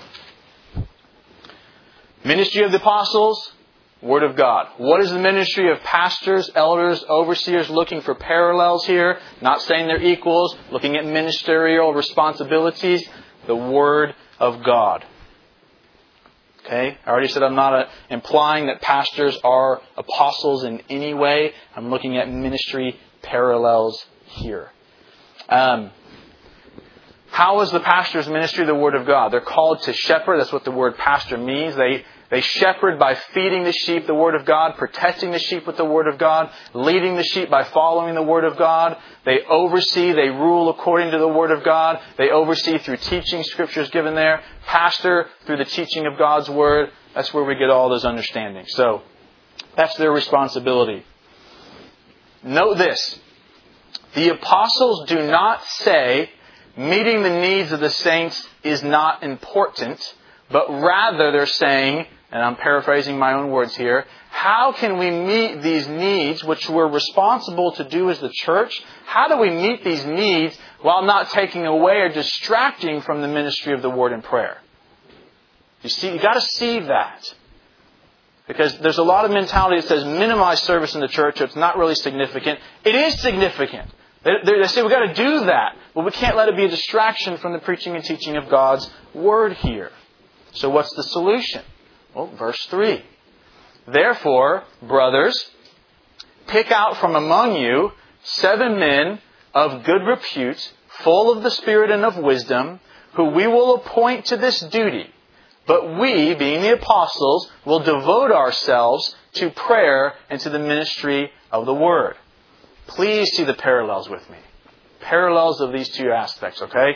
[SPEAKER 1] Ministry of the apostles, Word of God. What is the ministry of pastors, elders, overseers? Looking for parallels here. Not saying they're equals. Looking at ministerial responsibilities. The Word of God. Okay? I already said I'm not a, implying that pastors are apostles in any way. I'm looking at ministry parallels here. Um, how is the pastor's ministry the Word of God? They're called to shepherd. That's what the word pastor means. They They shepherd by feeding the sheep the Word of God, protecting the sheep with the Word of God, leading the sheep by following the Word of God. They oversee, they rule according to the Word of God. They oversee through teaching Scriptures given there. Pastor through the teaching of God's Word. That's where we get all those understandings. So, that's their responsibility. Note this. The apostles do not say meeting the needs of the saints is not important, but rather they're saying, and I'm paraphrasing my own words here, how can we meet these needs, which we're responsible to do as the church? How do we meet these needs while not taking away or distracting from the ministry of the Word and prayer? You see, you've got to see that. Because there's a lot of mentality that says minimize service in the church, so it's not really significant. It is significant. They, they say we've got to do that, but we can't let it be a distraction from the preaching and teaching of God's Word here. So what's the solution? Well, verse three. Therefore, brothers, pick out from among you seven men of good repute, full of the Spirit and of wisdom, who we will appoint to this duty. But we, being the apostles, will devote ourselves to prayer and to the ministry of the Word. Please see the parallels with me. Parallels of these two aspects, okay?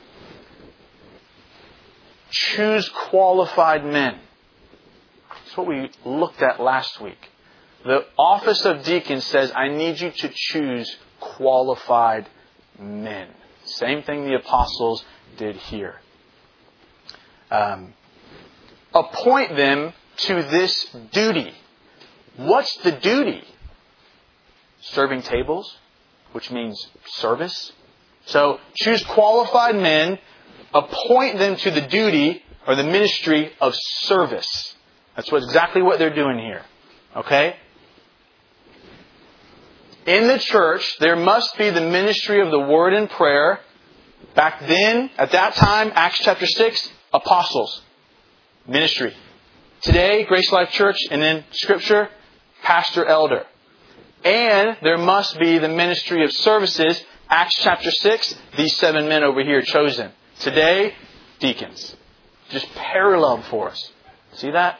[SPEAKER 1] Choose qualified men. That's what we looked at last week. The office of deacon says, I need you to choose qualified men. Same thing the apostles did here. Um, appoint them to this duty. What's the duty? Serving tables, which means service. So choose qualified men, appoint them to the duty or the ministry of service. That's what exactly what they're doing here. Okay? In the church, there must be the ministry of the Word and prayer. Back then, at that time, Acts chapter six, apostles. Ministry. Today, Grace Life Church, and in Scripture, pastor, elder. And there must be the ministry of services. Acts chapter six, these seven men over here chosen. Today, deacons. Just paralleled for us. See that?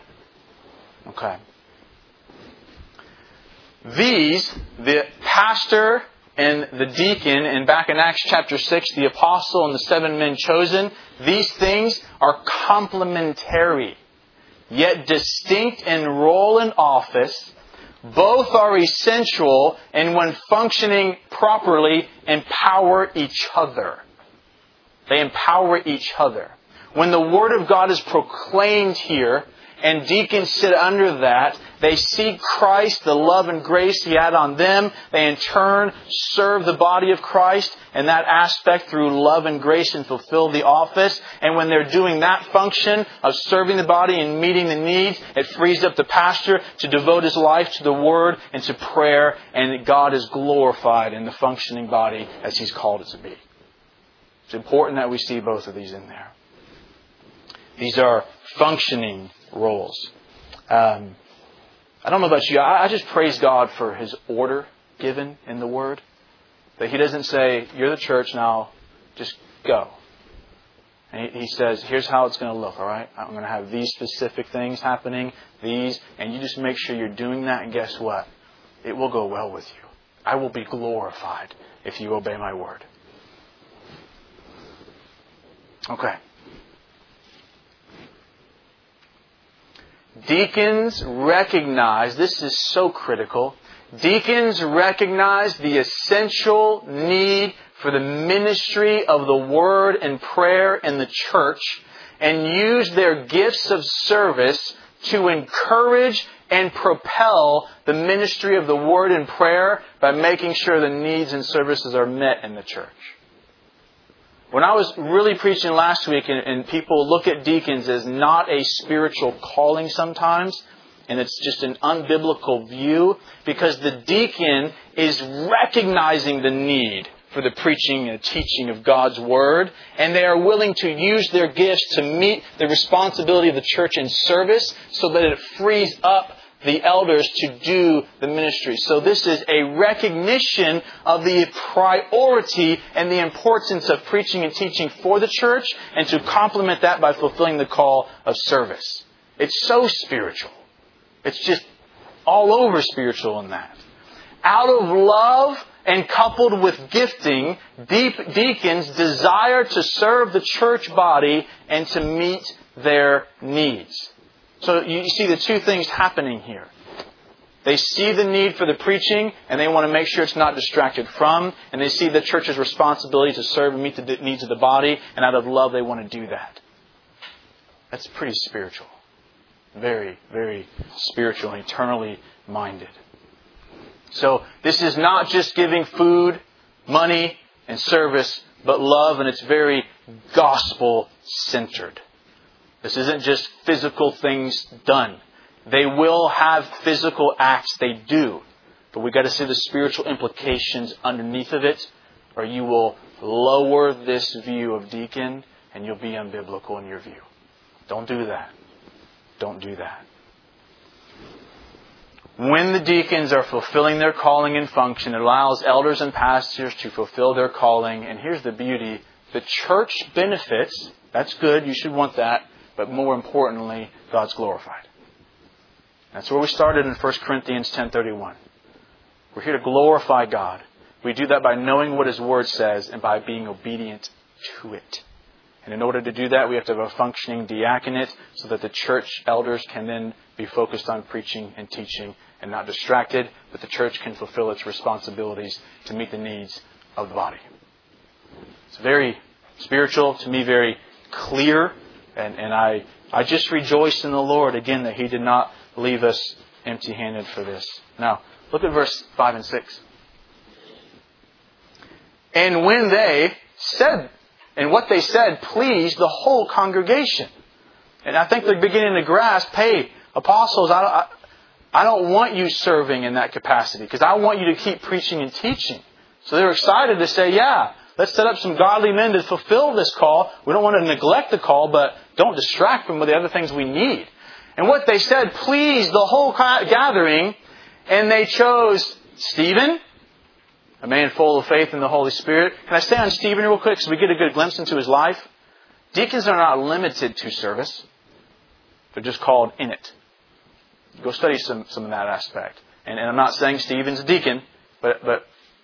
[SPEAKER 1] Okay. These, the pastor and the deacon, and back in Acts chapter six, the apostle and the seven men chosen, these things are complementary, yet distinct in role and office. Both are essential, and when functioning properly, empower each other. They empower each other. When the Word of God is proclaimed here, and deacons sit under that, they see Christ, the love and grace He had on them. They in turn serve the body of Christ in that aspect through love and grace and fulfill the office. And when they're doing that function of serving the body and meeting the needs, it frees up the pastor to devote his life to the Word and to prayer. And God is glorified in the functioning body as He's called it to be. It's important that we see both of these in there. These are functioning roles. Um, I don't know about you. I, I just praise God for His order given in the Word. That He doesn't say, you're the church now, just go. And He, he says, here's how it's going to look, all right? I'm going to have these specific things happening, these, and you just make sure you're doing that, and guess what? It will go well with you. I will be glorified if you obey my word. Okay. Deacons recognize, this is so critical, deacons recognize the essential need for the ministry of the Word and prayer in the church and use their gifts of service to encourage and propel the ministry of the Word and prayer by making sure the needs and services are met in the church. When I was really preaching last week, and, and people look at deacons as not a spiritual calling sometimes, and it's just an unbiblical view, because the deacon is recognizing the need for the preaching and teaching of God's Word, and they are willing to use their gifts to meet the responsibility of the church in service so that it frees up the elders to do the ministry. So this is a recognition of the priority and the importance of preaching and teaching for the church, and to complement that by fulfilling the call of service. It's so spiritual. It's just all over spiritual in that. Out of love and coupled with gifting, deep deacons desire to serve the church body and to meet their needs. So you see the two things happening here. They see the need for the preaching, and they want to make sure it's not distracted from. And they see the church's responsibility to serve and meet the needs of the body. And out of love, they want to do that. That's pretty spiritual. Very, very spiritual and eternally minded. So this is not just giving food, money, and service, but love, and it's very gospel-centered. This isn't just physical things done. They will have physical acts, they do. But we've got to see the spiritual implications underneath of it, or you will lower this view of deacon and you'll be unbiblical in your view. Don't do that. Don't do that. When the deacons are fulfilling their calling and function, it allows elders and pastors to fulfill their calling. And here's the beauty. The church benefits. That's good. You should want that. But more importantly, God's glorified. That's where we started in First Corinthians ten thirty-one. We're here to glorify God. We do that by knowing what His Word says and by being obedient to it. And in order to do that, we have to have a functioning diaconate so that the church elders can then be focused on preaching and teaching and not distracted, but the church can fulfill its responsibilities to meet the needs of the body. It's very spiritual, to me very clear. And, and I, I just rejoice in the Lord, again, that He did not leave us empty-handed for this. Now, look at verse five and six. And when they said, and what they said pleased the whole congregation. And I think they're beginning to grasp, hey, apostles, I, I, I don't want you serving in that capacity, because I want you to keep preaching and teaching. So they're excited to say, yeah, let's set up some godly men to fulfill this call. We don't want to neglect the call, but don't distract from the other things we need. And what they said pleased the whole gathering, and they chose Stephen, a man full of faith in the Holy Spirit. Can I stay on Stephen real quick so we get a good glimpse into his life? Deacons are not limited to service. They're just called in it. Go study some, some of that aspect. And, and I'm not saying Stephen's a deacon, but, but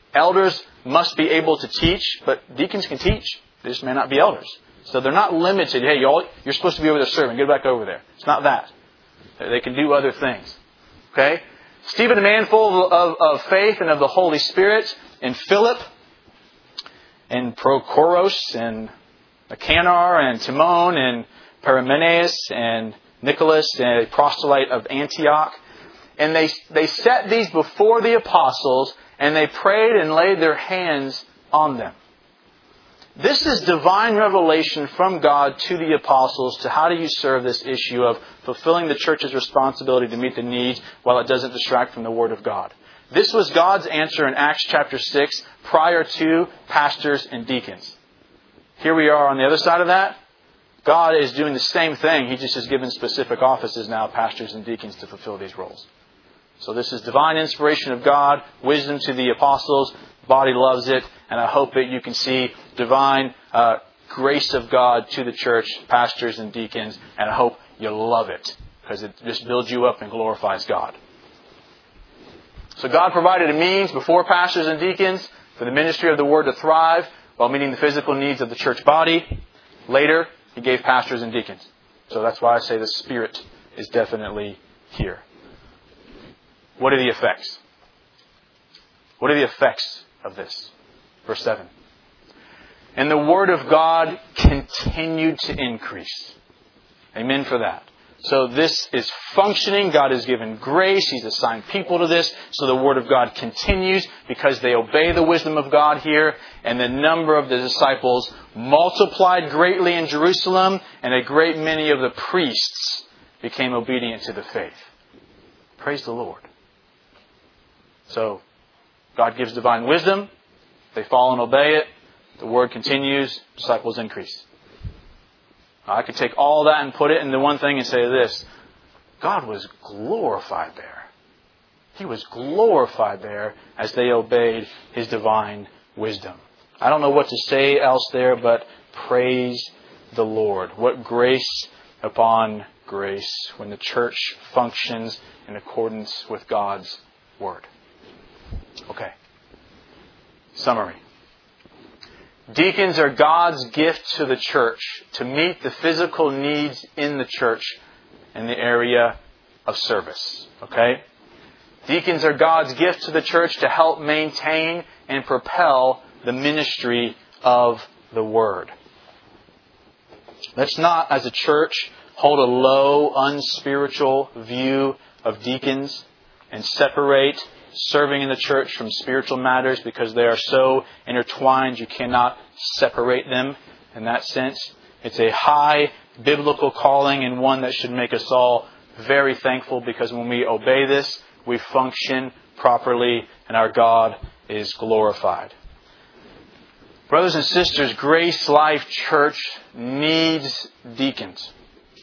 [SPEAKER 1] Elders must be able to teach, but deacons can teach. They just may not be elders. So they're not limited. Hey, y'all, you're supposed to be over there serving. Get back over there. It's not that. They can do other things. Okay? Stephen, a man full of, of faith and of the Holy Spirit, and Philip, and Prochorus, and Nicanor, and Timon, and Parmenas, and Nicholas, and a proselyte of Antioch. And they, they set these before the apostles, and they prayed and laid their hands on them. This is divine revelation from God to the apostles to how do you serve this issue of fulfilling the church's responsibility to meet the needs while it doesn't distract from the Word of God. This was God's answer in Acts chapter six prior to pastors and deacons. Here we are on the other side of that. God is doing the same thing. He just has given specific offices now, pastors and deacons, to fulfill these roles. So this is divine inspiration of God, wisdom to the apostles. Body loves it, and I hope that you can see divine uh, grace of God to the church, pastors and deacons, and I hope you love it because it just builds you up and glorifies God. So God provided a means before pastors and deacons for the ministry of the Word to thrive while meeting the physical needs of the church body. Later, He gave pastors and deacons. So that's why I say the Spirit is definitely here. What are the effects? What are the effects of this? Verse seven. And the Word of God continued to increase. Amen for that. So this is functioning. God has given grace. He's assigned people to this. So the Word of God continues because they obey the wisdom of God here. And the number of the disciples multiplied greatly in Jerusalem. And a great many of the priests became obedient to the faith. Praise the Lord. So God gives divine wisdom. They follow and obey it. The Word continues. Disciples increase. I could take all that and put it into one thing and say this. God was glorified there. He was glorified there as they obeyed His divine wisdom. I don't know what to say else there, but praise the Lord. What grace upon grace when the church functions in accordance with God's Word. Okay. Summary. Deacons are God's gift to the church to meet the physical needs in the church in the area of service. Okay? Deacons are God's gift to the church to help maintain and propel the ministry of the Word. Let's not, as a church, hold a low, unspiritual view of deacons and separate serving in the church from spiritual matters because they are so intertwined you cannot separate them in that sense. It's a high biblical calling and one that should make us all very thankful because when we obey this, we function properly and our God is glorified. Brothers and sisters, Grace Life Church needs deacons.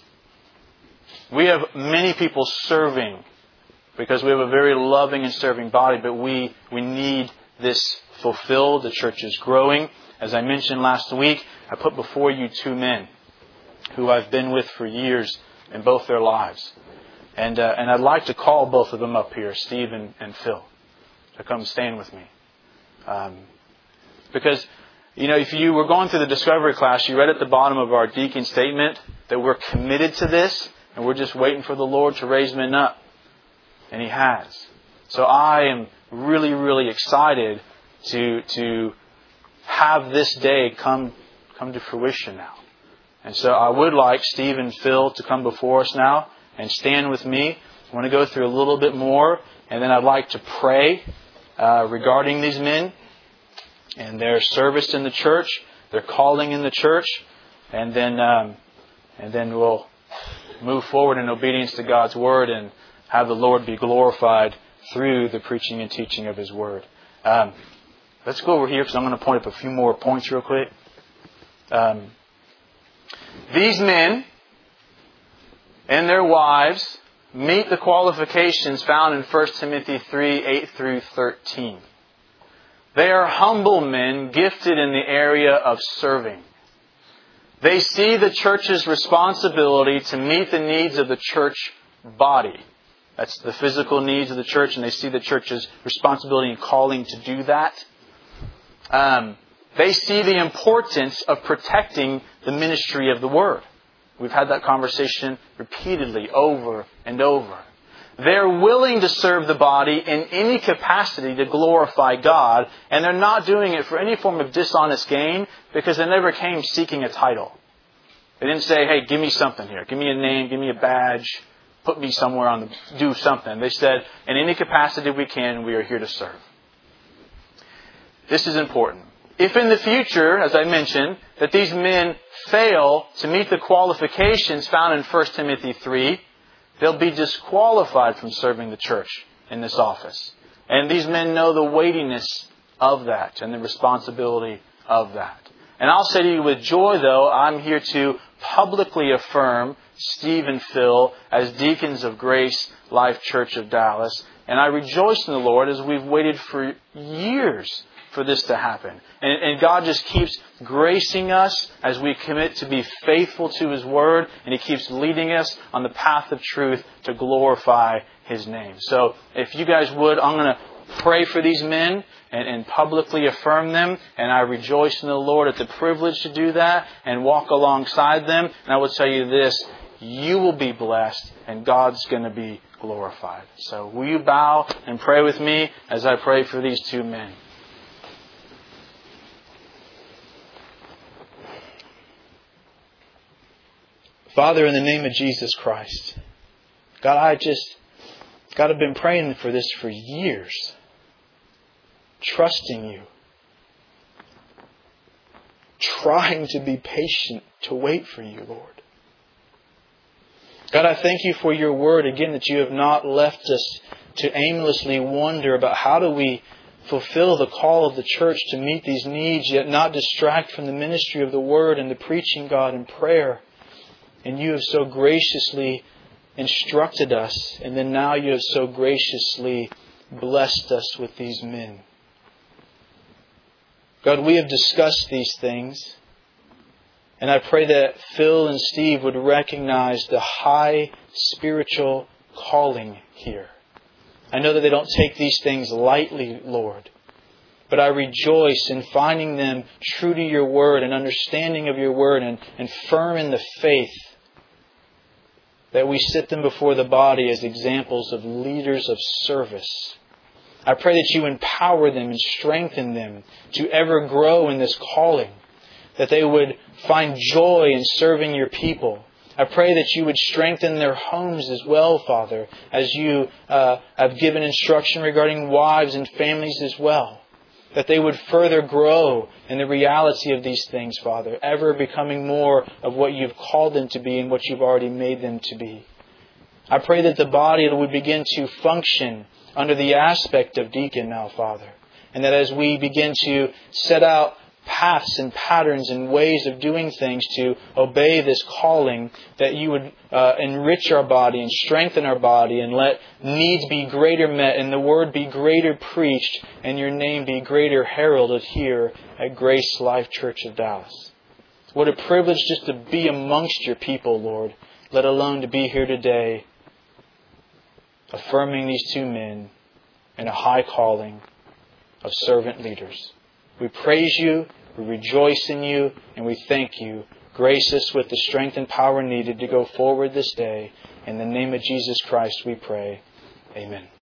[SPEAKER 1] We have many people serving because we have a very loving and serving body, but we, we need this fulfilled. The church is growing. As I mentioned last week, I put before you two men who I've been with for years in both their lives. And uh, and I'd like to call both of them up here, Steve and, and Phil, to come stand with me. Um, because, you know, if you were going through the discovery class, you read at the bottom of our deacon statement that we're committed to this and we're just waiting for the Lord to raise men up. And He has. So I am really, really excited to to have this day come come to fruition now. And so I would like Steve and Phil to come before us now and stand with me. I want to go through a little bit more, and then I'd like to pray uh, regarding these men and their service in the church, their calling in the church, and then um, and then we'll move forward in obedience to God's Word and have the Lord be glorified through the preaching and teaching of His Word. Um, let's go over here because I'm going to point up a few more points real quick. Um, these men and their wives meet the qualifications found in First Timothy three, eight through thirteen. They are humble men gifted in the area of serving. They see the church's responsibility to meet the needs of the church body. That's the physical needs of the church, and they see the church's responsibility and calling to do that. Um, they see the importance of protecting the ministry of the Word. We've had that conversation repeatedly over and over. They're willing to serve the body in any capacity to glorify God, and they're not doing it for any form of dishonest gain because they never came seeking a title. They didn't say, hey, give me something here. Give me a name, give me a badge, put me somewhere on the, do something. They said, in any capacity we can, we are here to serve. This is important. If in the future, as I mentioned, that these men fail to meet the qualifications found in First Timothy three, they'll be disqualified from serving the church in this office. And these men know the weightiness of that and the responsibility of that. And I'll say to you with joy, though, I'm here to publicly affirm Steve and Phil as deacons of Grace Life Church of Dallas. And I rejoice in the Lord as we've waited for years for this to happen. And, and God just keeps gracing us as we commit to be faithful to His Word, and He keeps leading us on the path of truth to glorify His name. So if you guys would, I'm going to pray for these men and, and publicly affirm them, and I rejoice in the Lord at the privilege to do that and walk alongside them. And I will tell you this, you will be blessed and God's going to be glorified. So will you bow and pray with me as I pray for these two men? Father, in the name of Jesus Christ, God, I just, God, I've been praying for this for years. Trusting You. Trying to be patient to wait for You, Lord. God, I thank You for Your Word, again, that You have not left us to aimlessly wonder about how do we fulfill the call of the church to meet these needs, yet not distract from the ministry of the Word and the preaching, God, and prayer. And You have so graciously instructed us, and then now You have so graciously blessed us with these men. God, we have discussed these things, and I pray that Phil and Steve would recognize the high spiritual calling here. I know that they don't take these things lightly, Lord, but I rejoice in finding them true to Your Word and understanding of Your Word and, and firm in the faith, that we sit them before the body as examples of leaders of service. I pray that You empower them and strengthen them to ever grow in this calling, that they would find joy in serving Your people. I pray that You would strengthen their homes as well, Father, as You uh, have given instruction regarding wives and families as well. That they would further grow in the reality of these things, Father, ever becoming more of what You've called them to be and what You've already made them to be. I pray that the body would begin to function under the aspect of deacon now, Father. And that as we begin to set out paths and patterns and ways of doing things to obey this calling, that You would uh, enrich our body and strengthen our body and let needs be greater met and the Word be greater preached and Your name be greater heralded here at Grace Life Church of Dallas. What a privilege just to be amongst Your people, Lord, let alone to be here today affirming these two men in a high calling of servant leaders. We praise You, we rejoice in You, and we thank You. Grace us with the strength and power needed to go forward this day. In the name of Jesus Christ we pray. Amen.